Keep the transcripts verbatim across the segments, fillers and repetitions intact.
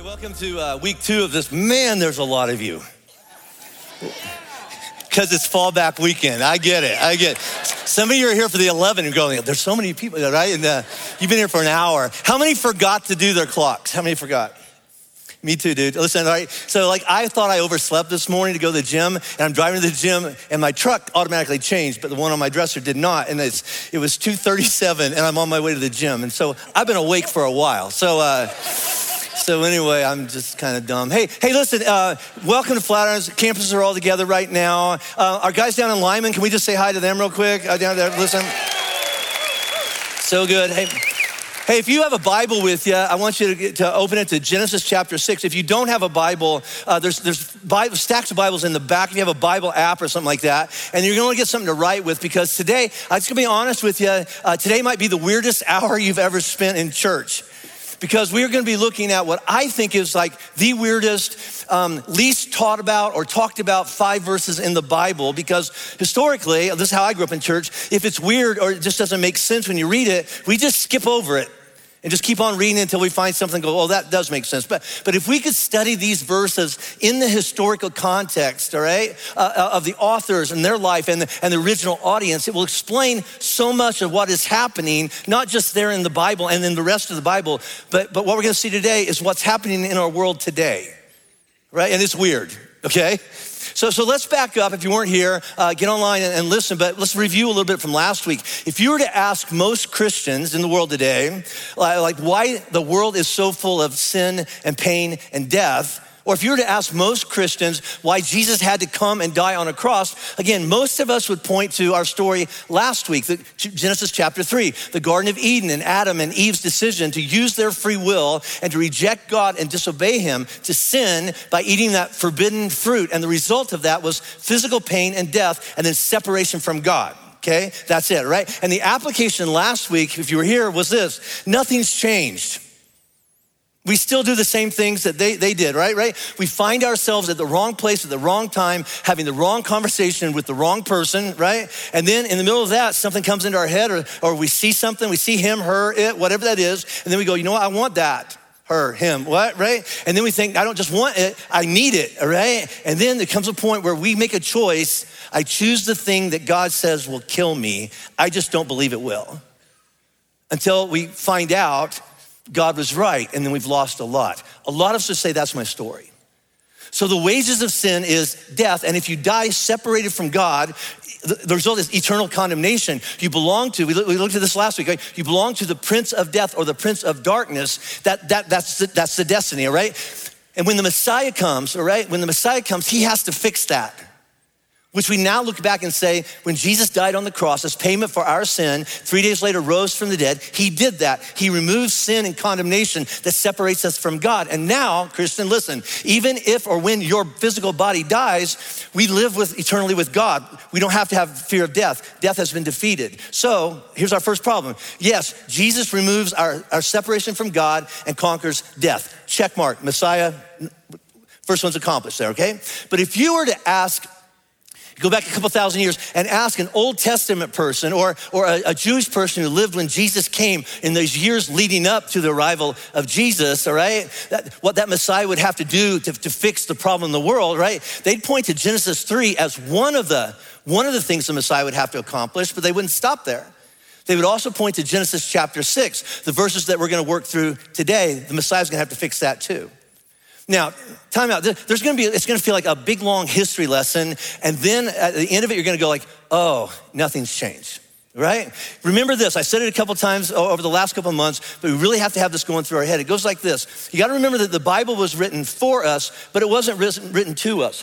Welcome to uh, week two of this. Man, there's a lot of you. Because it's fallback weekend. I get it, I get it. Some of you are here for the eleven and going, there's so many people, right? And uh, you've been here for an hour. How many forgot to do their clocks? How many forgot? Me too, dude. Listen, all right. So like I thought I overslept this morning to go to the gym, and I'm driving to the gym and my truck automatically changed, but the one on my dresser did not. And it's, it was two thirty-seven and I'm on my way to the gym. And so I've been awake for a while. So, uh, So anyway, I'm just kind of dumb. Hey, hey, listen, uh, welcome to Flatirons. Campuses are all together right now. Uh, our guys down in Lyman, can we just say hi to them real quick? Uh, down there, listen. So good. Hey, hey, if you have a Bible with you, I want you to, get, to open it to Genesis chapter six. If you don't have a Bible, uh, there's there's Bible, stacks of Bibles in the back. If you have a Bible app or something like that, and you're going to get something to write with, because today, I'm just going to be honest with you, uh, today might be the weirdest hour you've ever spent in church. Because we're gonna be looking at what I think is like the weirdest, um, least taught about or talked about five verses in the Bible. Because historically, this is how I grew up in church, if it's weird or it just doesn't make sense when you read it, we just skip over it and just keep on reading until we find something and go, oh, that does make sense. But but if we could study these verses in the historical context, all right, uh, of the authors and their life and the, and the original audience, it will explain so much of what is happening, not just there in the Bible and in the rest of the Bible, but, but what we're gonna see today is what's happening in our world today, right? And it's weird, okay? So, so let's back up. If you weren't here, uh, get online and, and listen, but let's review a little bit from last week. If you were to ask most Christians in the world today, like, like why the world is so full of sin and pain and death, or if you were to ask most Christians why Jesus had to come and die on a cross, again, most of us would point to our story last week, the, Genesis chapter three, the Garden of Eden and Adam and Eve's decision to use their free will and to reject God and disobey him, to sin by eating that forbidden fruit. And the result of that was physical pain and death and then separation from God. Okay, that's it, right? And the application last week, if you were here, was this: nothing's changed. We still do the same things that they, they did, right? Right? We find ourselves at the wrong place at the wrong time, having the wrong conversation with the wrong person, right? And then in the middle of that, something comes into our head, or, or we see something, we see him, her, it, whatever that is, and then we go, you know what, I want that. Her, him, what, right? And then we think, I don't just want it, I need it, all right? And then there comes a point where we make a choice. I choose the thing that God says will kill me. I just don't believe it will. Until we find out God was right, and then we've lost a lot. A lot of us just say, that's my story. So the wages of sin is death, and if you die separated from God, the result is eternal condemnation. You belong to, we looked at this last week, right? You belong to the prince of death or the prince of darkness. That, that, that's, the, that's the destiny, all right? And when the Messiah comes, all right, when the Messiah comes, he has to fix that. Which we now look back and say, when Jesus died on the cross as payment for our sin, three days later rose from the dead, he did that. He removed sin and condemnation that separates us from God. And now, Christian, listen, even if or when your physical body dies, we live with eternally with God. We don't have to have fear of death. Death has been defeated. So here's our first problem. Yes, Jesus removes our, our separation from God and conquers death. Check mark, Messiah, first one's accomplished there, okay? But if you were to ask, go back a couple thousand years and ask an Old Testament person or, or a, a Jewish person who lived when Jesus came in those years leading up to the arrival of Jesus, all right? That, what that Messiah would have to do to, to fix the problem in the world, right? They'd point to Genesis three as one of the one of the things the Messiah would have to accomplish, but they wouldn't stop there. They would also point to Genesis chapter six, the verses that we're gonna work through today. The Messiah's gonna have to fix that too. Now, time out. There's gonna be, it's gonna feel like a big long history lesson, and then at the end of it, you're gonna go like, oh, nothing's changed, right? Remember this, I said it a couple times over the last couple of months, but we really have to have this going through our head. It goes like this. You gotta remember that the Bible was written for us, but it wasn't written to us.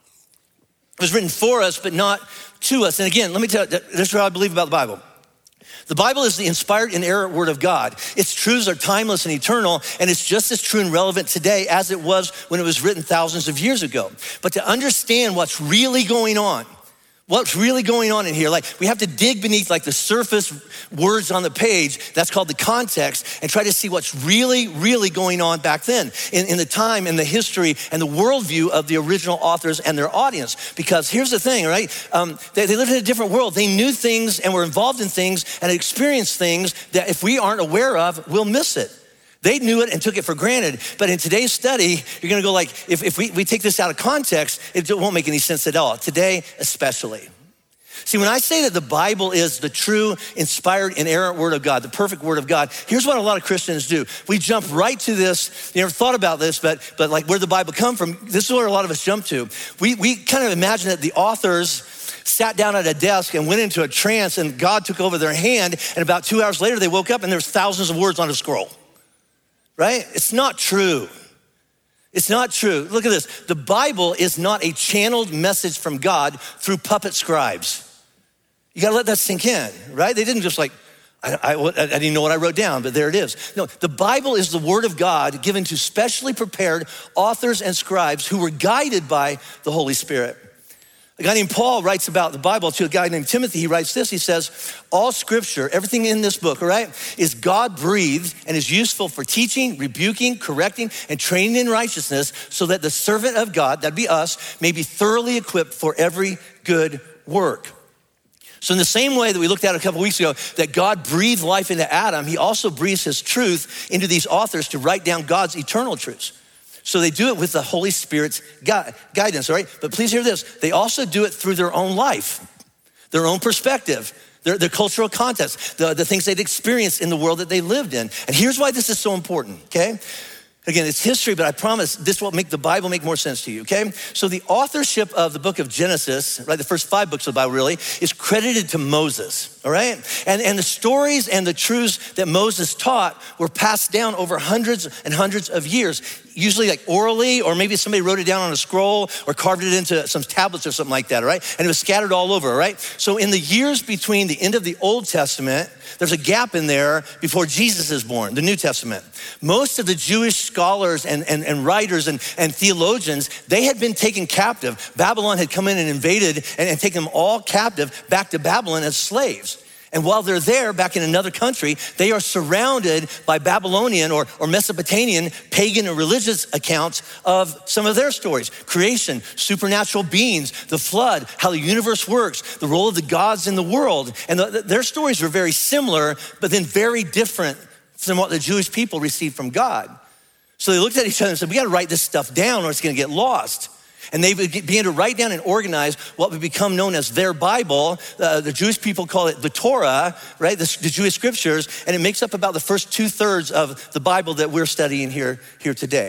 It was written for us, but not to us. And again, let me tell you, this is what I believe about the Bible. The Bible is the inspired, inerrant word of God. Its truths are timeless and eternal, and it's just as true and relevant today as it was when it was written thousands of years ago. But to understand what's really going on, what's really going on in here, like we have to dig beneath like the surface words on the page, that's called the context, and try to see what's really, really going on back then in, in the time and the history and the worldview of the original authors and their audience. Because here's the thing, right? Um, they, they lived in a different world. They knew things and were involved in things and experienced things that if we aren't aware of, we'll miss it. They knew it and took it for granted. But in today's study, you're gonna go like, if, if we, we take this out of context, it won't make any sense at all. Today, especially. See, when I say that the Bible is the true, inspired, inerrant word of God, the perfect word of God, here's what a lot of Christians do. We jump right to this. You never thought about this, but but like where the Bible come from, this is where a lot of us jump to. We, we kind of imagine that the authors sat down at a desk and went into a trance and God took over their hand, and about two hours later they woke up and there's thousands of words on a scroll, right? It's not true. It's not true. Look at this. The Bible is not a channeled message from God through puppet scribes. You gotta let that sink in, right? They didn't just like, I, I, I didn't know what I wrote down, but there it is. No, the Bible is the word of God given to specially prepared authors and scribes who were guided by the Holy Spirit. A guy named Paul writes about the Bible to a guy named Timothy. He writes this, he says, all scripture, everything in this book, all right, is God-breathed and is useful for teaching, rebuking, correcting, and training in righteousness so that the servant of God, that'd be us, may be thoroughly equipped for every good work. So in the same way that we looked at a couple weeks ago, that God breathed life into Adam, he also breathes his truth into these authors to write down God's eternal truths. So they do it with the Holy Spirit's guidance, all right? But please hear this, they also do it through their own life, their own perspective, their, their cultural context, the, the things they'd experienced in the world that they lived in. And here's why this is so important, okay? Again, it's history, but I promise this will make the Bible make more sense to you, okay? So the authorship of the book of Genesis, right, the first five books of the Bible really, is credited to Moses, all right? And, and the stories and the truths that Moses taught were passed down over hundreds and hundreds of years, usually like orally, or maybe somebody wrote it down on a scroll or carved it into some tablets or something like that, all right? And it was scattered all over, all right? So in the years between the end of the Old Testament, there's a gap in there before Jesus is born, the New Testament. Most of the Jewish scholars and, and, and writers and, and theologians, they had been taken captive. Babylon had come in and invaded and, and taken them all captive back to Babylon as slaves. And while they're there back in another country, they are surrounded by Babylonian or, or Mesopotamian pagan and religious accounts of some of their stories. Creation, supernatural beings, the flood, how the universe works, the role of the gods in the world. And the, their stories were very similar, but then very different from what the Jewish people received from God. So they looked at each other and said, we gotta write this stuff down or it's gonna get lost. And they began to write down and organize what would become known as their Bible. Uh, the Jewish people call it the Torah, right? The, the Jewish scriptures, and it makes up about the first two thirds of the Bible that we're studying here, here today.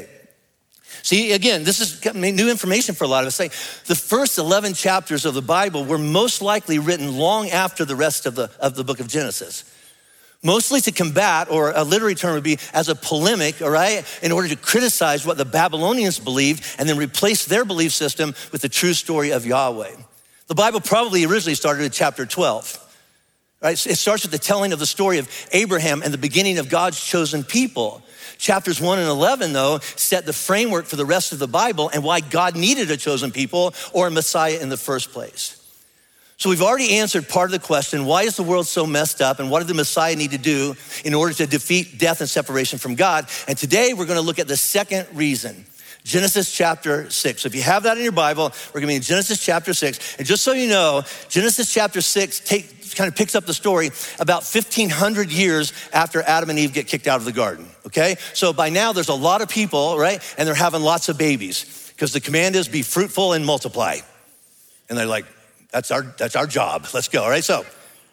See, again, this is new information for a lot of us. Like, the first eleven chapters of the Bible were most likely written long after the rest of the, of the book of Genesis. Mostly to combat, or a literary term would be as a polemic, all right, in order to criticize what the Babylonians believed and then replace their belief system with the true story of Yahweh. The Bible probably originally started at chapter twelve, right? It starts with the telling of the story of Abraham and the beginning of God's chosen people. Chapters one and eleven, though, set the framework for the rest of the Bible and why God needed a chosen people or a Messiah in the first place. So we've already answered part of the question, why is the world so messed up and what did the Messiah need to do in order to defeat death and separation from God? And today we're gonna look at the second reason, Genesis chapter six. So if you have that in your Bible, we're gonna be in Genesis chapter six. And just so you know, Genesis chapter six take, kind of picks up the story about fifteen hundred years after Adam and Eve get kicked out of the garden, okay? So by now there's a lot of people, right? And they're having lots of babies because the command is be fruitful and multiply. And they're like, That's our, that's our job. Let's go, all right? So,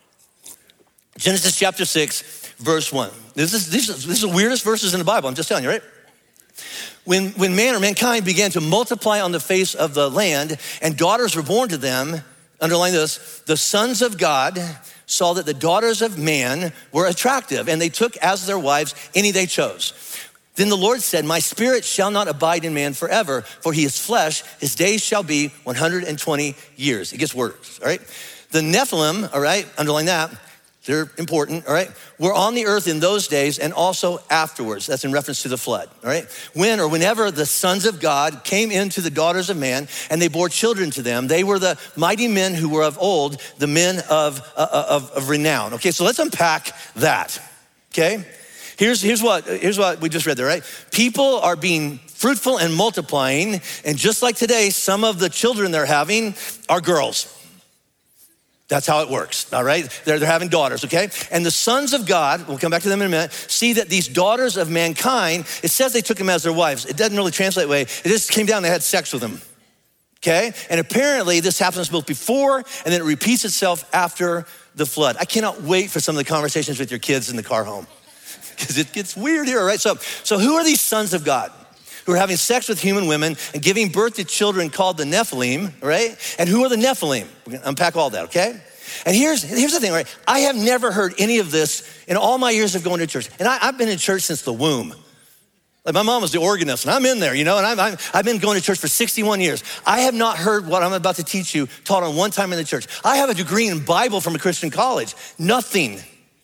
Genesis chapter six, verse one. This is, this is, this is the weirdest verses in the Bible, I'm just telling you, right? When, when man or mankind began to multiply on the face of the land and daughters were born to them, underline this, the sons of God saw that the daughters of man were attractive and they took as their wives any they chose. Then the Lord said, my spirit shall not abide in man forever, for he is flesh. His days shall be one hundred twenty years. It gets worse, all right? The Nephilim, all right, underline that, they're important, all right? Were on the earth in those days and also afterwards. That's in reference to the flood, all right? When or whenever the sons of God came into the daughters of man and they bore children to them, they were the mighty men who were of old, the men of, uh, of, of renown. Okay, so let's unpack that, okay? Here's, here's, what, here's what we just read there, right? People are being fruitful and multiplying, and just like today, some of the children they're having are girls. That's how it works, all right? They're, they're having daughters, okay? And the sons of God, we'll come back to them in a minute, see that these daughters of mankind, it says they took them as their wives. It doesn't really translate that way. It just came down, they had sex with them, okay? And apparently this happens both before and then it repeats itself after the flood. I cannot wait for some of the conversations with your kids in the car home because it gets weird here, right? So, so who are these sons of God who are having sex with human women and giving birth to children called the Nephilim, right? And who are the Nephilim? We're gonna unpack all that, okay? And here's, here's the thing, right? I have never heard any of this in all my years of going to church. And I, I've been in church since the womb. Like my mom was the organist and I'm in there, you know, and I'm, I'm, I've been going to church for sixty-one years. I have not heard what I'm about to teach you taught on one time in the church. I have a degree in Bible from a Christian college. Nothing,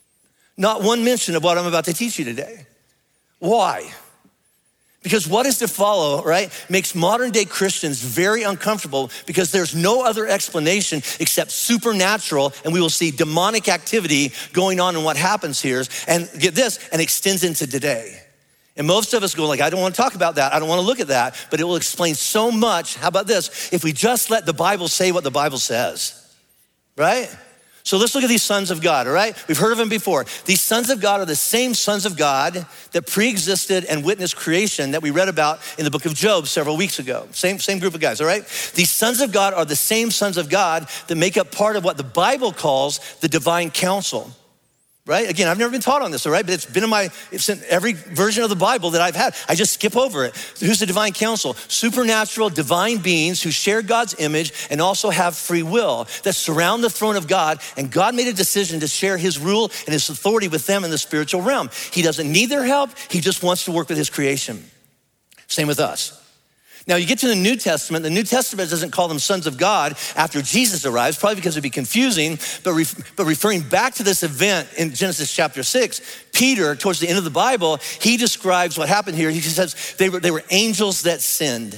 not one mention of what I'm about to teach you today. Why? Because what is to follow, right, makes modern day Christians very uncomfortable because there's no other explanation except supernatural, and we will see demonic activity going on in what happens here. And get this, and extends into today. And most of us go like, I don't want to talk about that. I don't want to look at that, but it will explain so much. How about this? If we just let the Bible say what the Bible says, right? So let's look at these sons of God, all right? We've heard of them before. These sons of God are the same sons of God that pre-existed and witnessed creation that we read about in the book of Job several weeks ago. Same, same group of guys, all right? These sons of God are the same sons of God that make up part of what the Bible calls the divine council. Right? Again, I've never been taught on this, all right? But it's been in my, it's in every version of the Bible that I've had. I just skip over it. Who's the divine council? Supernatural divine beings who share God's image and also have free will that surround the throne of God. And God made a decision to share his rule and his authority with them in the spiritual realm. He doesn't need their help. He just wants to work with his creation. Same with us. Now you get to the New Testament, the New Testament doesn't call them sons of God after Jesus arrives, probably because it'd be confusing, but, ref, but referring back to this event in Genesis chapter six, Peter, towards the end of the Bible, he describes what happened here. He says they were, they were angels that sinned.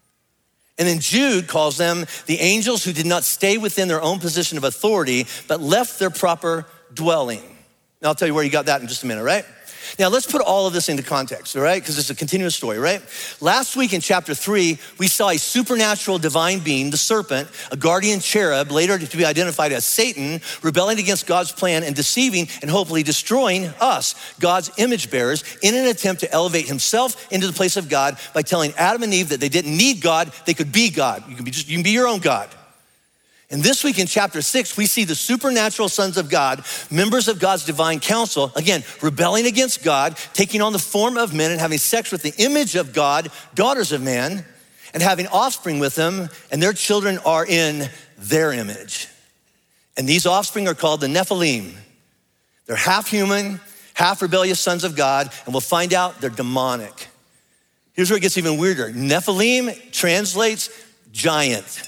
And then Jude calls them the angels who did not stay within their own position of authority, but left their proper dwelling. Now I'll tell you where you got that in just a minute, right? Now let's put all of this into context, all right? Because it's a continuous story, right? Last week in chapter three, we saw a supernatural divine being, the serpent, a guardian cherub, later to be identified as Satan, rebelling against God's plan and deceiving and hopefully destroying us, God's image bearers, in an attempt to elevate himself into the place of God by telling Adam and Eve that they didn't need God, they could be God. You can be just, you can be your own God. And this week in chapter six, we see the supernatural sons of God, members of God's divine council, again, rebelling against God, taking on the form of men and having sex with the image of God, daughters of man, and having offspring with them, and their children are in their image. And these offspring are called the Nephilim. They're half human, half rebellious sons of God, and we'll find out they're demonic. Here's where it gets even weirder. Nephilim translates giant.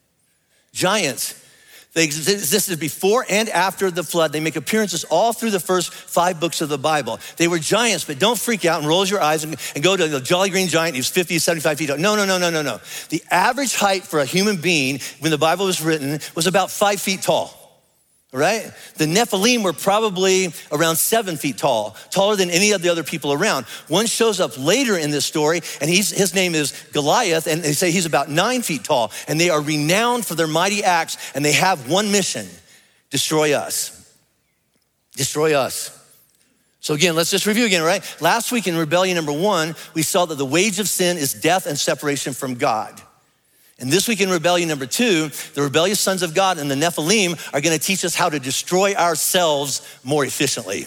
Giants. They existed before and after the flood. They make appearances all through the first five books of the Bible. They were giants, but don't freak out and roll your eyes and, and go to the Jolly Green Giant. He was fifty, seventy-five feet tall. No, no, no, no, no, no. The average height for a human being when the Bible was written was about five feet tall. Right? The Nephilim were probably around seven feet tall, taller than any of the other people around. One shows up later in this story, and he's, his name is Goliath, and they say he's about nine feet tall, and they are renowned for their mighty acts, and they have one mission: destroy us. Destroy us. So again, let's just review again, right? Last week in rebellion number one, we saw that the wage of sin is death and separation from God. And this week in rebellion number two, the rebellious sons of God and the Nephilim are gonna teach us how to destroy ourselves more efficiently.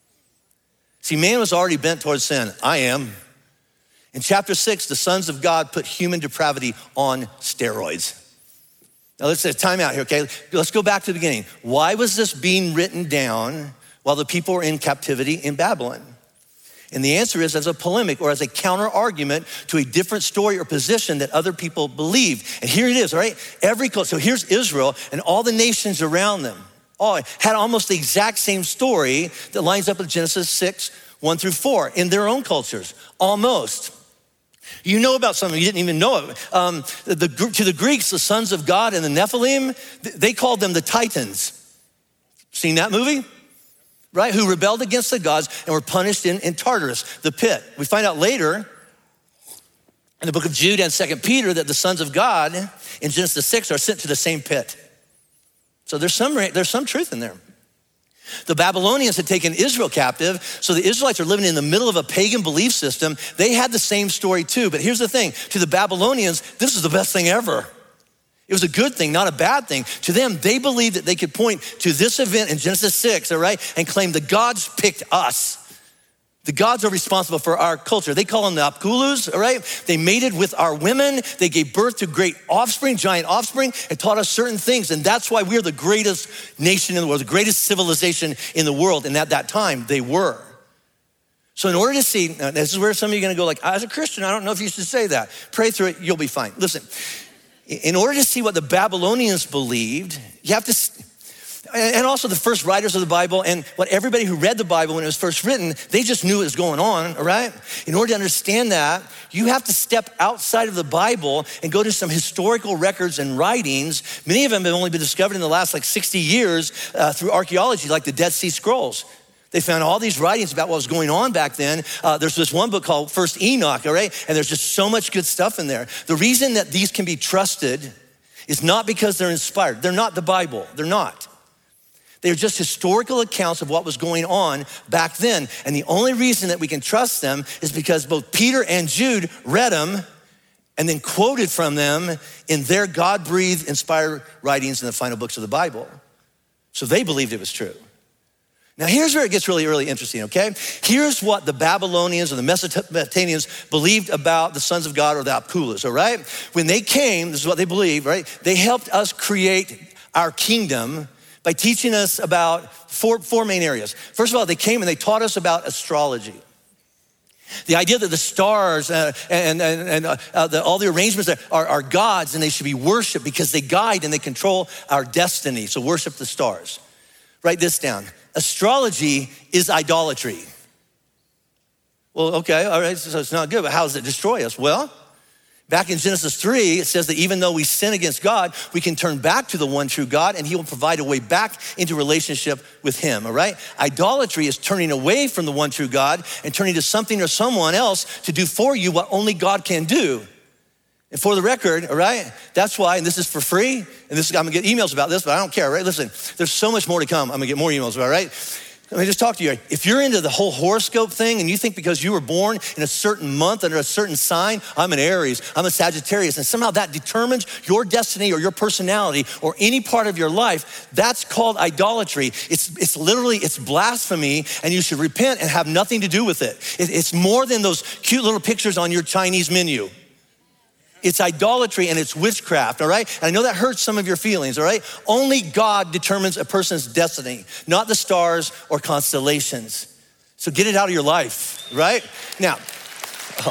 See, man was already bent towards sin. I am. In chapter six, the sons of God put human depravity on steroids. Now let's say time out here, okay? Let's go back to the beginning. Why was this being written down while the people were in captivity in Babylon? And the answer is as a polemic or as a counter argument to a different story or position that other people believe. And here it is, all right? Every culture, so here's Israel and all the nations around them all had almost the exact same story that lines up with Genesis six, one through four in their own cultures, almost. You know about something you didn't even know of. Um, the, to the Greeks, the sons of God and the Nephilim, they called them the Titans. Seen that movie? Right, who rebelled against the gods and were punished in, in Tartarus, the pit. We find out later in the book of Jude and Second Peter that the sons of God in Genesis six are sent to the same pit. So there's some, there's some truth in there. The Babylonians had taken Israel captive, so the Israelites are living in the middle of a pagan belief system. They had the same story too, but here's the thing. To the Babylonians, this is the best thing ever. It was a good thing, not a bad thing. To them, they believed that they could point to this event in Genesis six, all right, and claim the gods picked us. The gods are responsible for our culture. They call them the Apkulus, all right? They mated with our women. They gave birth to great offspring, giant offspring, and taught us certain things. And that's why we're the greatest nation in the world, the greatest civilization in the world. And at that time, they were. So in order to see, now this is where some of you are gonna go like, as a Christian, I don't know if you should say that. Pray through it, you'll be fine. Listen, in order to see what the Babylonians believed, you have to, and also the first writers of the Bible and what everybody who read the Bible when it was first written, they just knew what was going on, all right? In order to understand that, you have to step outside of the Bible and go to some historical records and writings. Many of them have only been discovered in the last like sixty years uh, through archaeology, like the Dead Sea Scrolls. They found all these writings about what was going on back then. Uh, there's this one book called First Enoch, all right? And there's just so much good stuff in there. The reason that these can be trusted is not because they're inspired. They're not the Bible, they're not. They're just historical accounts of what was going on back then. And the only reason that we can trust them is because both Peter and Jude read them and then quoted from them in their God-breathed, inspired writings in the final books of the Bible. So they believed it was true. Now here's where it gets really, really interesting, okay? Here's what the Babylonians or the Mesopotamians believed about the sons of God or the Apkulas, all right? When they came, this is what they believed, right? They helped us create our kingdom by teaching us about four, four main areas. First of all, they came and they taught us about astrology. The idea that the stars uh, and, and, and uh, uh, the, all the arrangements are, are gods and they should be worshiped because they guide and they control our destiny. So worship the stars. Write this down. Astrology is idolatry. Well, okay, all right, so it's not good, but how does it destroy us? Well, back in Genesis three, it says that even though we sin against God, we can turn back to the one true God and he will provide a way back into relationship with him, all right? Idolatry is turning away from the one true God and turning to something or someone else to do for you what only God can do. And for the record, all right, that's why, and this is for free, and this is, I'm gonna get emails about this, but I don't care, right? Listen, there's so much more to come. I'm gonna get more emails about it, right? Let me just talk to you. If you're into the whole horoscope thing and you think because you were born in a certain month under a certain sign, I'm an Aries, I'm a Sagittarius, and somehow that determines your destiny or your personality or any part of your life, that's called idolatry. It's, it's literally, it's blasphemy, and you should repent and have nothing to do with it. it. It's more than those cute little pictures on your Chinese menu. It's idolatry and it's witchcraft, all right? And I know that hurts some of your feelings, all right? Only God determines a person's destiny, not the stars or constellations. So get it out of your life, right? Now, oh.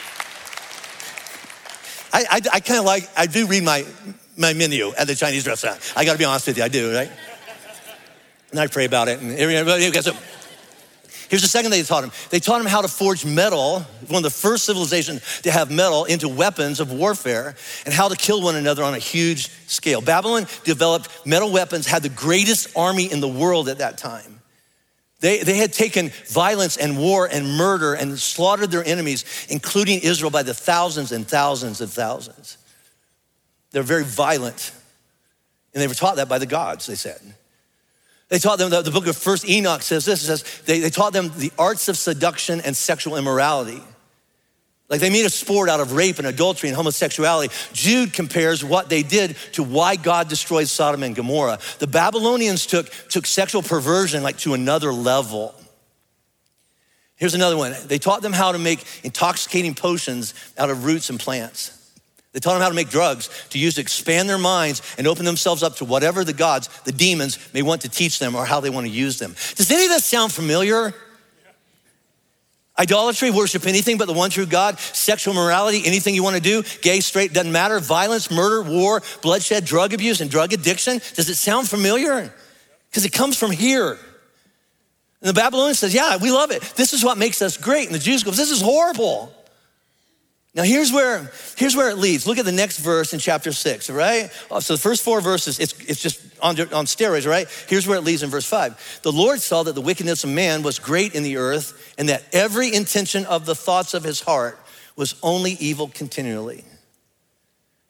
I, I, I kind of like, I do read my, my menu at the Chinese restaurant. I gotta be honest with you, I do, right? And I pray about it. And everybody gets it. Here's the second thing they taught him. They taught him how to forge metal, one of the first civilizations to have metal, into weapons of warfare, and how to kill one another on a huge scale. Babylon developed metal weapons, had the greatest army in the world at that time. They, they had taken violence and war and murder and slaughtered their enemies, including Israel, by the thousands and thousands of thousands. They're very violent. And they were taught that by the gods, they said. They taught them, the, the book of First Enoch says this, it says they, they taught them the arts of seduction and sexual immorality. Like they made a sport out of rape and adultery and homosexuality. Jude compares what they did to why God destroyed Sodom and Gomorrah. The Babylonians took, took sexual perversion like to another level. Here's another one. They taught them how to make intoxicating potions out of roots and plants. They taught them how to make drugs to use to expand their minds and open themselves up to whatever the gods, the demons, may want to teach them or how they want to use them. Does any of that sound familiar? Idolatry, worship anything but the one true God. Sexual morality, anything you want to do. Gay, straight, doesn't matter. Violence, murder, war, bloodshed, drug abuse, and drug addiction. Does it sound familiar? Because it comes from here. And the Babylonians says, yeah, we love it. This is what makes us great. And the Jews go, this is horrible. Now here's where, here's where it leads. Look at the next verse in chapter six, all right? So the first four verses, it's, it's just on, on steroids, right? Here's where it leads in verse five. The Lord saw that the wickedness of man was great in the earth and that every intention of the thoughts of his heart was only evil continually.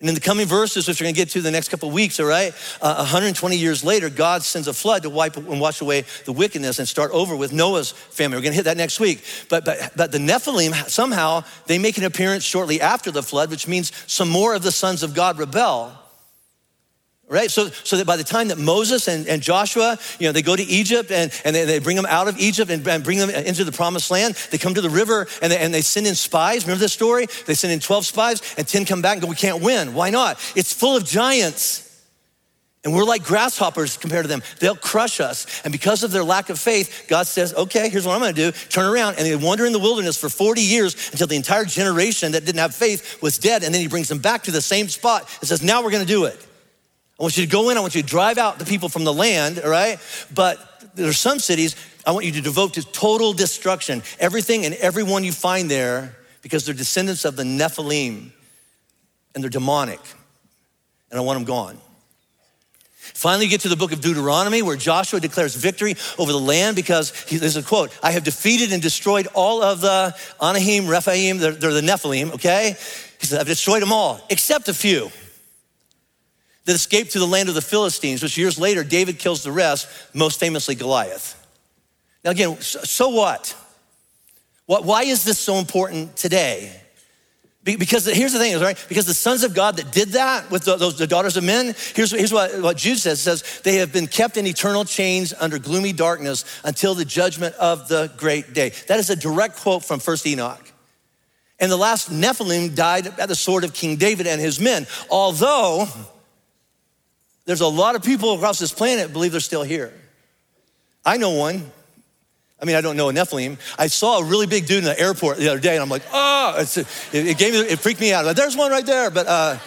And in the coming verses, which we're gonna get to the next couple of weeks, all right, uh, one hundred twenty years later, God sends a flood to wipe and wash away the wickedness and start over with Noah's family. We're gonna hit that next week. But, but, but the Nephilim, somehow, they make an appearance shortly after the flood, which means some more of the sons of God rebel. Right, so so that by the time that Moses and, and Joshua, you know, they go to Egypt and, and they, they bring them out of Egypt and, and bring them into the promised land, they come to the river and they, and they send in spies. Remember this story? They send in twelve spies and ten come back and go, we can't win. Why not? It's full of giants. And we're like grasshoppers compared to them. They'll crush us. And because of their lack of faith, God says, okay, here's what I'm gonna do. Turn around. And they wander in the wilderness for forty years until the entire generation that didn't have faith was dead. And then he brings them back to the same spot and says, now we're gonna do it. I want you to go in, I want you to drive out the people from the land, all right? But there's some cities I want you to devote to total destruction. Everything and everyone you find there, because they're descendants of the Nephilim and they're demonic. And I want them gone. Finally, you get to the book of Deuteronomy where Joshua declares victory over the land because he, there's a quote, I have defeated and destroyed all of the Anakim, Rephaim, they're, they're the Nephilim, okay? He said, I've destroyed them all, except a few that escaped to the land of the Philistines, which years later, David kills the rest, most famously Goliath. Now again, so what? Why is this so important today? Because here's the thing, right? Because the sons of God that did that with the, those the daughters of men, here's, here's what, what Jude says, says, they have been kept in eternal chains under gloomy darkness until the judgment of the great day. That is a direct quote from First Enoch. And the last Nephilim died at the sword of King David and his men, although there's a lot of people across this planet believe they're still here. I know one. I mean, I don't know a Nephilim. I saw a really big dude in the airport the other day and I'm like, oh, it's, it, it gave me, it freaked me out. Like, there's one right there, but uh,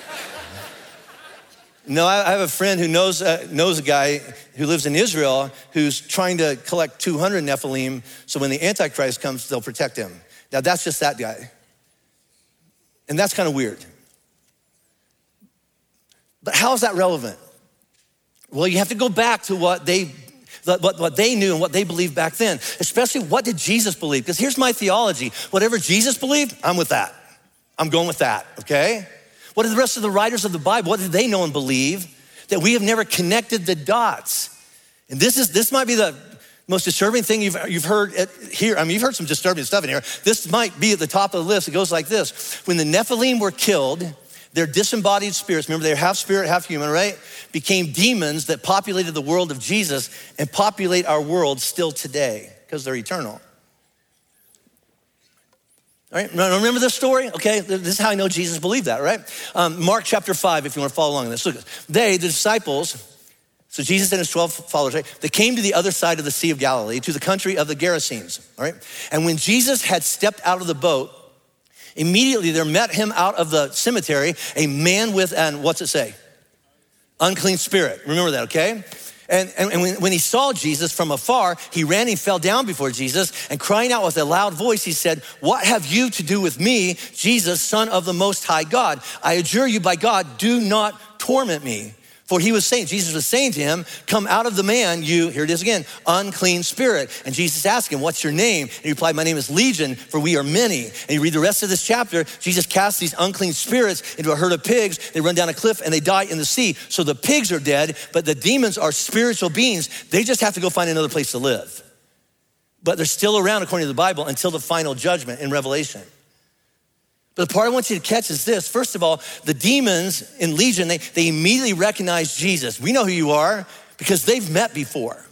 no, I, I have a friend who knows, uh, knows a guy who lives in Israel who's trying to collect two hundred Nephilim so when the Antichrist comes, they'll protect him. Now that's just that guy. And that's kind of weird. But how is that relevant? Well, you have to go back to what they, what, what they knew and what they believed back then, especially what did Jesus believe? Because here's my theology. Whatever Jesus believed, I'm with that. I'm going with that, okay? What did the rest of the writers of the Bible, what did they know and believe? That we have never connected the dots. And this is this might be the most disturbing thing you've, you've heard at, here. I mean, you've heard some disturbing stuff in here. This might be at the top of the list. It goes like this. When the Nephilim were killed, their disembodied spirits, remember they're half spirit, half human, right? Became demons that populated the world of Jesus and populate our world still today because they're eternal. All right, remember this story? Okay, this is how I know Jesus believed that, right? Um, Mark chapter five, if you want to follow along in this. Look, they, the disciples, so Jesus and his twelve followers, right? They came to the other side of the Sea of Galilee, to the country of the Gerasenes, all right? And when Jesus had stepped out of the boat, immediately there met him out of the cemetery a man with an, what's it say? Unclean spirit. Remember that, okay? And, and, and when, when he saw Jesus from afar, he ran and fell down before Jesus and crying out with a loud voice, he said, what have you to do with me, Jesus, Son of the Most High God? I adjure you by God, do not torment me. For he was saying, Jesus was saying to him, come out of the man, you, here it is again, unclean spirit. And Jesus asked him, what's your name? And he replied, my name is Legion, for we are many. And you read the rest of this chapter, Jesus casts these unclean spirits into a herd of pigs. They run down a cliff and they die in the sea. So the pigs are dead, but the demons are spiritual beings. They just have to go find another place to live. But they're still around, according to the Bible, until the final judgment in Revelation. But the part I want you to catch is this. First of all, the demons in Legion, they, they immediately recognize Jesus. We know who you are because they've met before.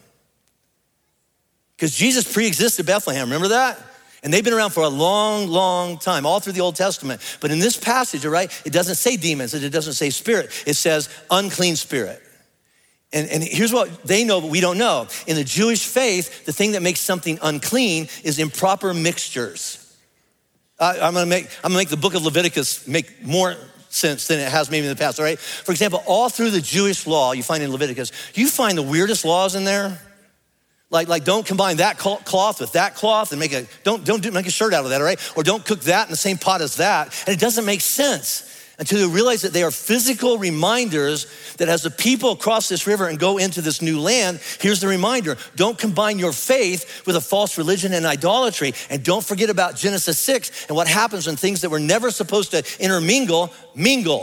Because Jesus pre-existed Bethlehem, remember that? And they've been around for a long, long time, all through the Old Testament. But in this passage, all right, it doesn't say demons, it doesn't say spirit. It says unclean spirit. And, and here's what they know, but we don't know. In the Jewish faith, the thing that makes something unclean is improper mixtures. Uh, I'm gonna make I'm gonna make the book of Leviticus make more sense than it has maybe in the past, all right? For example, all through the Jewish law you find in Leviticus, you find the weirdest laws in there. Like, like don't combine that cloth with that cloth and make a, don't, don't do, make a shirt out of that, all right? Or don't cook that in the same pot as that. And it doesn't make sense until you realize that they are physical reminders that as the people cross this river and go into this new land, here's the reminder, don't combine your faith with a false religion and idolatry. And don't forget about Genesis six and what happens when things that were never supposed to intermingle, mingle.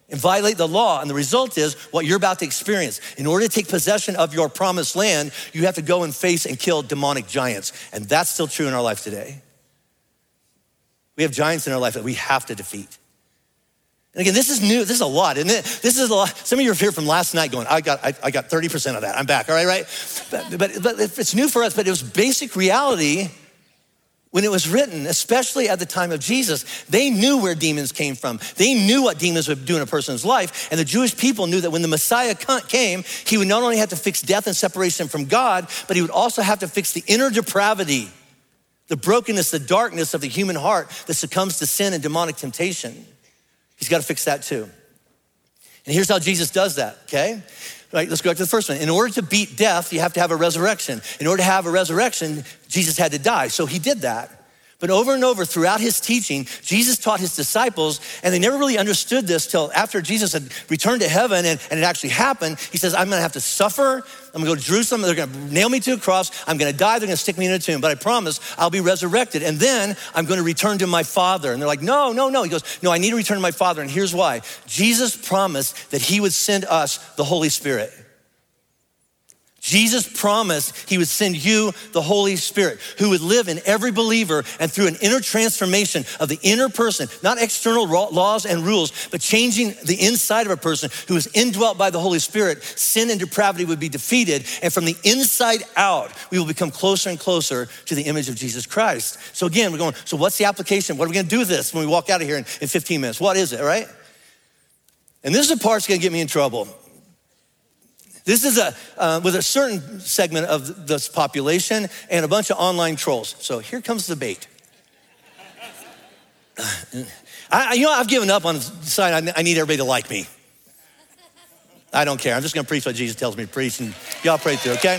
and violate the law. And the result is what you're about to experience. In order to take possession of your promised land, you have to go and face and kill demonic giants. And that's still true in our life today. We have giants in our life that we have to defeat. And again, this is new, this is a lot, isn't it? This is a lot. Some of you are here from last night going, I got I, I got thirty percent of that, I'm back, all right, right? But, but, but it's new for us, but it was basic reality when it was written, especially at the time of Jesus. They knew where demons came from. They knew what demons would do in a person's life. And the Jewish people knew that when the Messiah came, he would not only have to fix death and separation from God, but he would also have to fix the inner depravity, the brokenness, the darkness of the human heart that succumbs to sin and demonic temptation. He's got to fix that too. And here's how Jesus does that, okay? Right, let's go back to the first one. In order to beat death, you have to have a resurrection. In order to have a resurrection, Jesus had to die. So he did that. But over and over throughout his teaching, Jesus taught his disciples, and they never really understood this till after Jesus had returned to heaven and, and it actually happened. He says, I'm gonna have to suffer. I'm gonna go to Jerusalem. They're gonna nail me to a cross. I'm gonna die. They're gonna stick me in a tomb. But I promise I'll be resurrected. And then I'm gonna return to my Father. And they're like, no, no, no. He goes, no, I need to return to my Father. And here's why. Jesus promised that he would send us the Holy Spirit. Jesus promised he would send you the Holy Spirit who would live in every believer, and through an inner transformation of the inner person, not external laws and rules, but changing the inside of a person who is indwelt by the Holy Spirit, sin and depravity would be defeated. And from the inside out, we will become closer and closer to the image of Jesus Christ. So again, we're going, so what's the application? What are we gonna do with this when we walk out of here in, in fifteen minutes? What is it, right? And this is the part that's gonna get me in trouble. This is a uh, with a certain segment of this population and a bunch of online trolls. So here comes the bait. I, you know, I've given up on deciding I need everybody to like me. I don't care. I'm just gonna preach what Jesus tells me to preach, and y'all pray through, okay?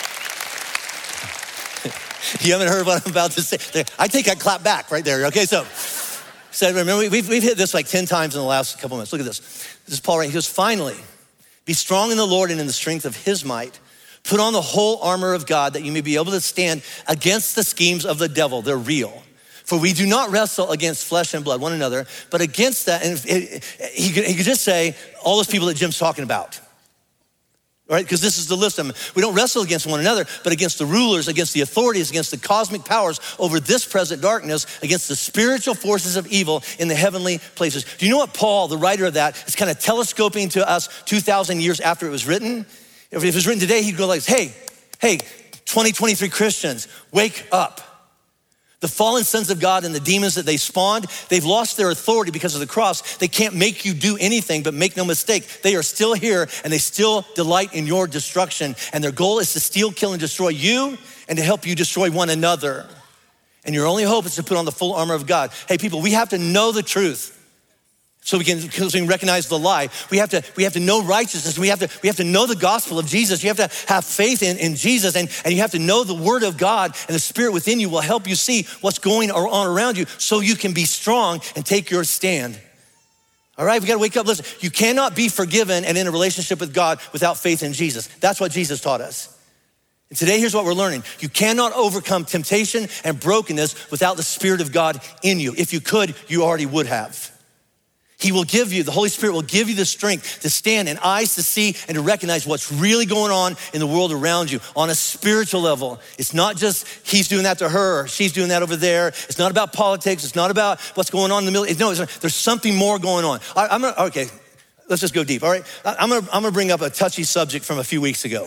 You haven't heard what I'm about to say. I take a clap back right there, okay? So, so remember, we've, we've hit this like ten times in the last couple minutes. Look at this. This is Paul right. He goes, finally, be strong in the Lord and in the strength of his might. Put on the whole armor of God that you may be able to stand against the schemes of the devil. They're real. For we do not wrestle against flesh and blood, one another, but against that. And it, he, could, he could just say all those people that Jim's talking about. Right? Because this is the list of them. We don't wrestle against one another, but against the rulers, against the authorities, against the cosmic powers over this present darkness, against the spiritual forces of evil in the heavenly places. Do you know what Paul, the writer of that, is kind of telescoping to us two thousand years after it was written? If it was written today, he'd go like, hey, hey, twenty twenty-three Christians, wake up. The fallen sons of God and the demons that they spawned, they've lost their authority because of the cross. They can't make you do anything, but make no mistake, they are still here and they still delight in your destruction. And their goal is to steal, kill, and destroy you and to help you destroy one another. And your only hope is to put on the full armor of God. Hey people, we have to know the truth so we can, so we can recognize the lie. We have to, we have to know righteousness. We have to, we have to know the gospel of Jesus. You have to have faith in, in Jesus, and, and you have to know the word of God, and the Spirit within you will help you see what's going on around you so you can be strong and take your stand. All right, we gotta wake up. Listen, you cannot be forgiven and in a relationship with God without faith in Jesus. That's what Jesus taught us. And today, here's what we're learning. You cannot overcome temptation and brokenness without the Spirit of God in you. If you could, you already would have. He will give you, the Holy Spirit will give you the strength to stand and eyes to see and to recognize what's really going on in the world around you on a spiritual level. It's not just he's doing that to her or she's doing that over there. It's not about politics. It's not about what's going on in the middle. No, it's, there's something more going on. I, I'm gonna, okay, let's just go deep, all right? I'm gonna, I'm gonna bring up a touchy subject from a few weeks ago.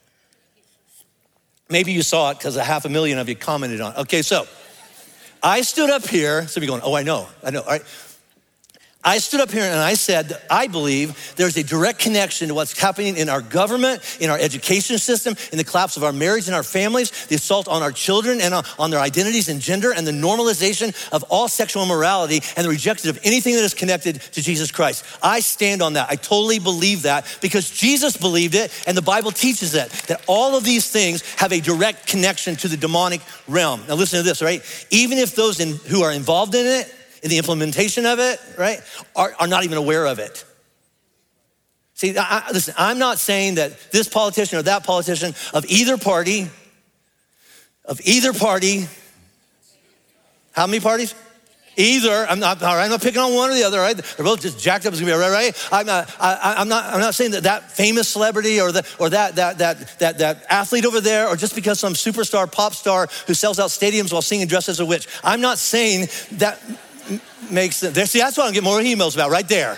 Maybe you saw it because a half a million of you commented on it. Okay, so I stood up here, some of you going, oh, I know, I know, all right. I stood up here and I said that I believe there's a direct connection to what's happening in our government, in our education system, in the collapse of our marriage and our families, the assault on our children and on their identities and gender, and the normalization of all sexual immorality and the rejection of anything that is connected to Jesus Christ. I stand on that. I totally believe that because Jesus believed it and the Bible teaches it, that all of these things have a direct connection to the demonic realm. Now listen to this, right? Even if those in, who are involved in it, in the implementation of it, right, are, are not even aware of it. See, I, listen, I'm not saying that this politician or that politician of either party, of either party, how many parties? Either, I'm not, all right, I'm not picking on one or the other, right? They're both just jacked up as gonna be, right, right? I'm not, I, I'm not, I'm not saying that that famous celebrity or, the, or that, that, that, that, that athlete over there, or just because some superstar, pop star who sells out stadiums while singing dressed as a witch. I'm not saying that makes sense. See, that's what I'm getting more emails about right there.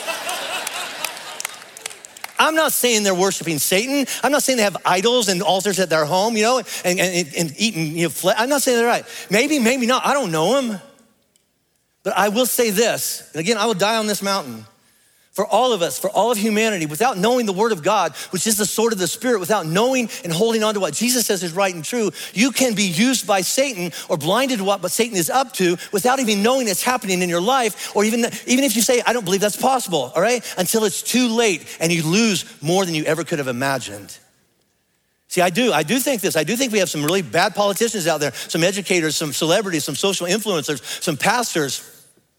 I'm not saying they're worshiping Satan. I'm not saying they have idols and altars at their home, you know, and, and, and eating, you know, flesh. I'm not saying they're right. Maybe, maybe not. I don't know them. But I will say this, and again, I will die on this mountain. For all of us, for all of humanity, without knowing the word of God, which is the sword of the Spirit, without knowing and holding on to what Jesus says is right and true, you can be used by Satan or blinded to what, what Satan is up to without even knowing it's happening in your life, or even, even if you say, I don't believe that's possible, all right? Until it's too late and you lose more than you ever could have imagined. See, I do, I do think this. I do think we have some really bad politicians out there, some educators, some celebrities, some social influencers, some pastors,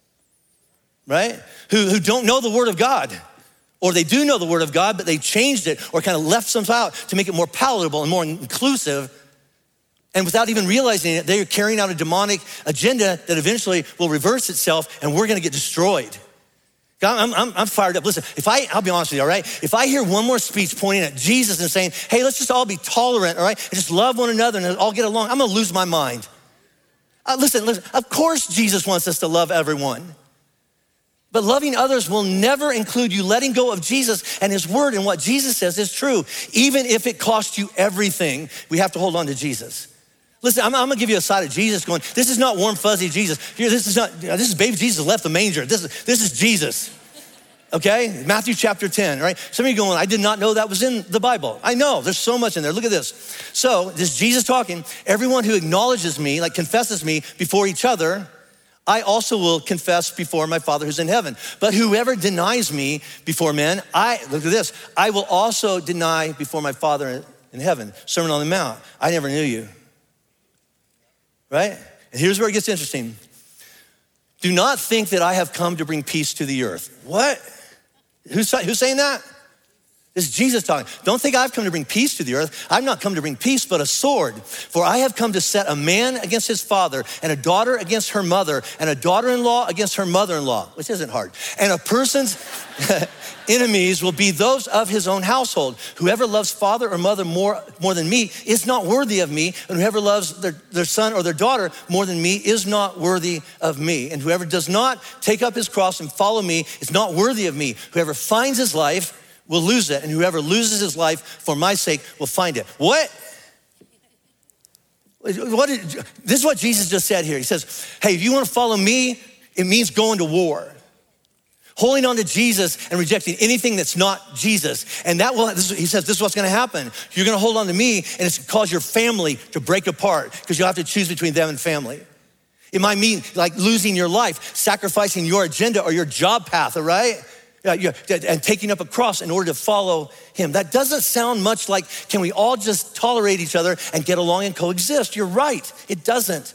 right? Who, who don't know the word of God, or they do know the word of God, but they changed it or kind of left some out to make it more palatable and more inclusive. And without even realizing it, they're carrying out a demonic agenda that eventually will reverse itself and we're gonna get destroyed. I'm, I'm, I'm fired up. Listen, if I, I'll be honest with you, all right? If I hear one more speech pointing at Jesus and saying, hey, let's just all be tolerant, all right? And just love one another and all get along, I'm gonna lose my mind. Uh, listen, listen, of course Jesus wants us to love everyone. But loving others will never include you letting go of Jesus and his word, and what Jesus says is true. Even if it costs you everything, we have to hold on to Jesus. Listen, I'm, I'm gonna give you a side of Jesus going, this is not warm, fuzzy Jesus. Here, this is not, this is baby Jesus left the manger. This is, this is Jesus, okay? Matthew chapter ten, right? Some of you going, I did not know that was in the Bible. I know, there's so much in there. Look at this. So, this is Jesus talking. Everyone who acknowledges me, like confesses me before each other, I also will confess before my Father who's in heaven. But whoever denies me before men, I, look at this, I will also deny before my Father in heaven. Sermon on the Mount, I never knew you. Right? And here's where it gets interesting. Do not think that I have come to bring peace to the earth. What? Who's, who's saying that? This is Jesus talking. Don't think I've come to bring peace to the earth. I've not come to bring peace, but a sword. For I have come to set a man against his father, and a daughter against her mother, and a daughter-in-law against her mother-in-law, which isn't hard. And a person's enemies will be those of his own household. Whoever loves father or mother more, more than me is not worthy of me, and whoever loves their, their son or their daughter more than me is not worthy of me. And whoever does not take up his cross and follow me is not worthy of me. Whoever finds his life will lose it, and whoever loses his life for my sake will find it. What? What did, this is what Jesus just said here. He says, hey, if you want to follow me, it means going to war. Holding on to Jesus and rejecting anything that's not Jesus. And that will, this is, he says, this is what's gonna happen. You're gonna hold on to me, and it's gonna cause your family to break apart because you'll have to choose between them and family. It might mean like losing your life, sacrificing your agenda or your job path, all right? And taking up a cross in order to follow him. That doesn't sound much like, can we all just tolerate each other and get along and coexist? You're right, it doesn't.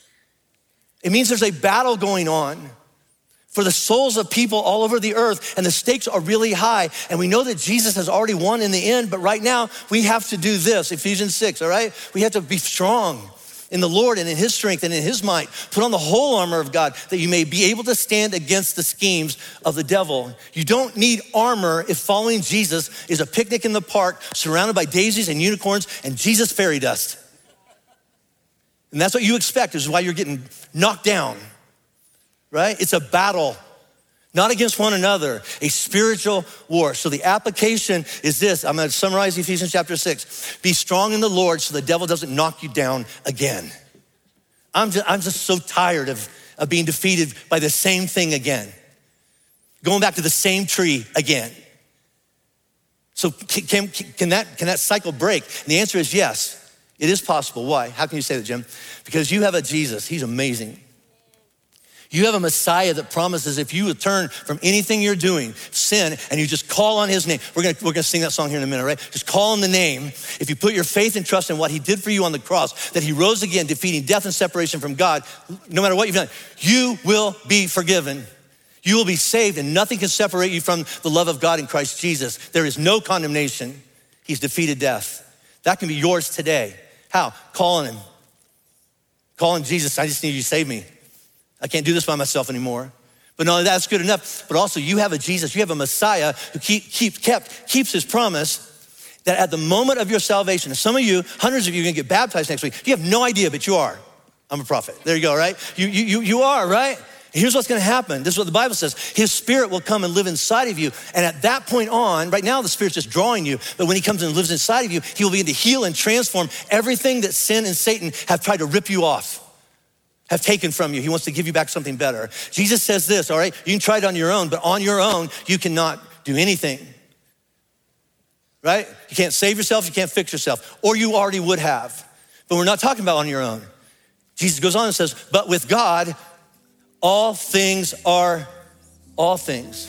It means there's a battle going on for the souls of people all over the earth, and the stakes are really high. And we know that Jesus has already won in the end, but right now we have to do this, Ephesians six, all right? We have to be strong in the Lord and in his strength and in his might. Put on the whole armor of God that you may be able to stand against the schemes of the devil. You don't need armor if following Jesus is a picnic in the park surrounded by daisies and unicorns and Jesus fairy dust. And that's what you expect, is why you're getting knocked down, right? It's a battle, not against one another, a spiritual war. So the application is this. I'm gonna summarize Ephesians chapter six. Be strong in the Lord so the devil doesn't knock you down again. I'm just, I'm just so tired of, of being defeated by the same thing again. Going back to the same tree again. So can, can, can, that, can that cycle break? And the answer is yes, it is possible. Why? How can you say that, Jim? Because you have a Jesus, he's amazing. You have a Messiah that promises if you would turn from anything you're doing, sin, and you just call on his name. We're gonna, we're gonna sing that song here in a minute, right? Just call on the name. If you put your faith and trust in what he did for you on the cross, that he rose again, defeating death and separation from God, no matter what you've done, you will be forgiven. You will be saved, and nothing can separate you from the love of God in Christ Jesus. There is no condemnation. He's defeated death. That can be yours today. How? Call on him. Call on Jesus. I just need you to save me. I can't do this by myself anymore. But not only that's good enough, but also you have a Jesus, you have a Messiah who keep, keep, kept, keeps his promise that at the moment of your salvation, and some of you, hundreds of you are gonna get baptized next week. You have no idea, but you are. I'm a prophet. There you go, right? You, you, you are, right? Here's what's gonna happen. This is what the Bible says. His Spirit will come and live inside of you. And at that point on, right now the Spirit's just drawing you, but when he comes and lives inside of you, he will begin to heal and transform everything that sin and Satan have tried to rip you off, have taken from you. He wants to give you back something better. Jesus says this, all right? You can try it on your own, but on your own, you cannot do anything, right? You can't save yourself, you can't fix yourself, or you already would have. But we're not talking about on your own. Jesus goes on and says, but with God, all things are all things.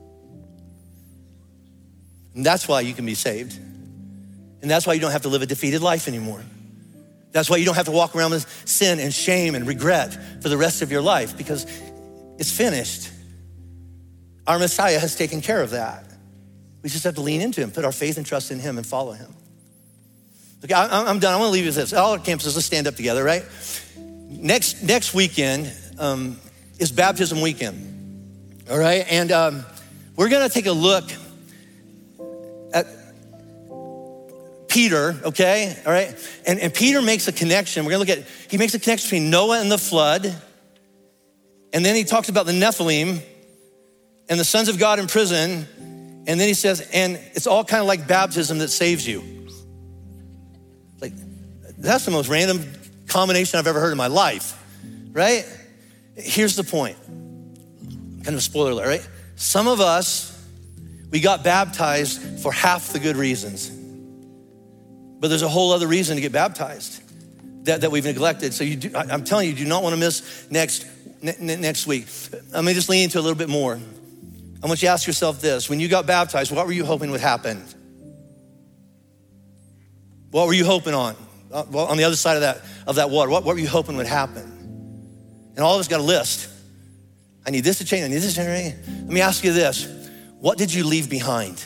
And that's why you can be saved. And that's why you don't have to live a defeated life anymore. That's why you don't have to walk around with sin and shame and regret for the rest of your life, because it's finished. Our Messiah has taken care of that. We just have to lean into him, put our faith and trust in him and follow him. Okay, I'm done. I want to leave you with this. All our campuses, let's stand up together, right? Next, next weekend, um, is baptism weekend, all right? And um, we're gonna take a look at Peter, okay, all right? And, and Peter makes a connection. We're gonna look at, he makes a connection between Noah and the flood, and then he talks about the Nephilim and the sons of God in prison, and then he says, and it's all kind of like baptism that saves you. Like, that's the most random combination I've ever heard in my life, right? Here's the point, kind of a spoiler alert, right? Some of us, we got baptized for half the good reasons, but there's a whole other reason to get baptized that, that we've neglected. So you do, I'm telling you, you do not want to miss next, ne- next week. Let me just lean into a little bit more. I want you to ask yourself this: when you got baptized, what were you hoping would happen? What were you hoping on? Uh, well, on the other side of that, of that water, what, what were you hoping would happen? And all of us got a list. I need this to change, I need this to change. Let me ask you this: what did you leave behind?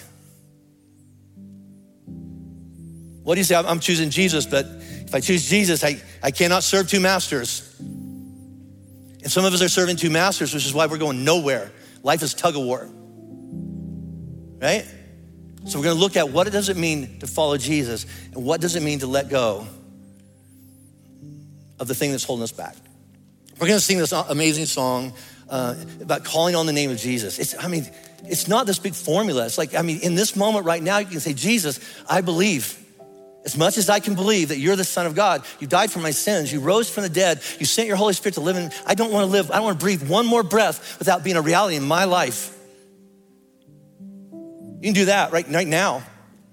What do you say? I'm choosing Jesus, but if I choose Jesus, I, I cannot serve two masters. And some of us are serving two masters, which is why we're going nowhere. Life is tug of war, right? So we're gonna look at what does it mean to follow Jesus, and what does it mean to let go of the thing that's holding us back. We're gonna sing this amazing song uh, about calling on the name of Jesus. It's, I mean, it's not this big formula. It's like, I mean, in this moment right now, you can say, Jesus, I believe. As much as I can believe that you're the Son of God, you died for my sins, you rose from the dead, you sent your Holy Spirit to live in, I don't wanna live, I don't wanna breathe one more breath without being a reality in my life. You can do that right, right now.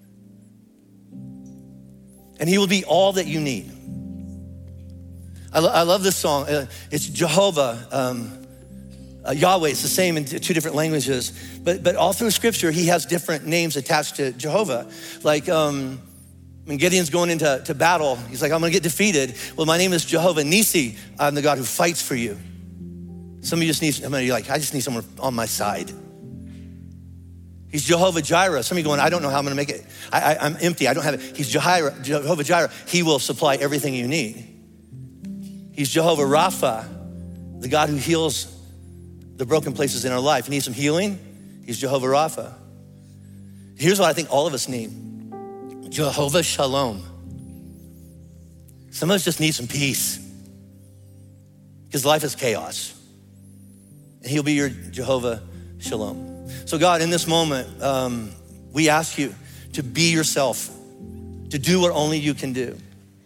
And he will be all that you need. I, lo- I love this song. Uh, it's Jehovah, um, uh, Yahweh. It's the same in two different languages. But but all through scripture, he has different names attached to Jehovah. Like um, when Gideon's going into to battle, he's like, I'm gonna get defeated. Well, my name is Jehovah Nisi. I'm the God who fights for you. Some of you just need, some of you like, I just need someone on my side. He's Jehovah Jireh. Some of you going, I don't know how I'm gonna make it. I, I, I'm empty, I don't have it. He's Jehovah, Jehovah Jireh. He will supply everything you need. He's Jehovah Rapha, the God who heals the broken places in our life. You need some healing? He's Jehovah Rapha. Here's what I think all of us need. Jehovah Shalom. Some of us just need some peace because life is chaos. And he'll be your Jehovah Shalom. So God, in this moment, um, we ask you to be yourself, to do what only you can do.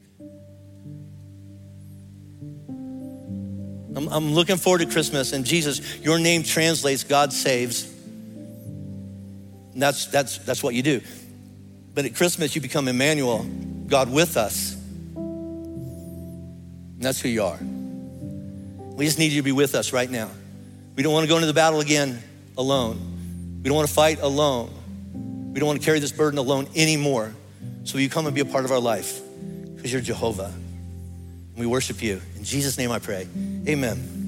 I'm, I'm looking forward to Christmas, and Jesus, your name translates God saves. And that's, that's, that's what you do. But at Christmas, you become Emmanuel, God with us. And that's who you are. We just need you to be with us right now. We don't want to go into the battle again alone. We don't want to fight alone. We don't want to carry this burden alone anymore. So will you come and be a part of our life? Because you're Jehovah. And we worship you. In Jesus' name I pray, amen.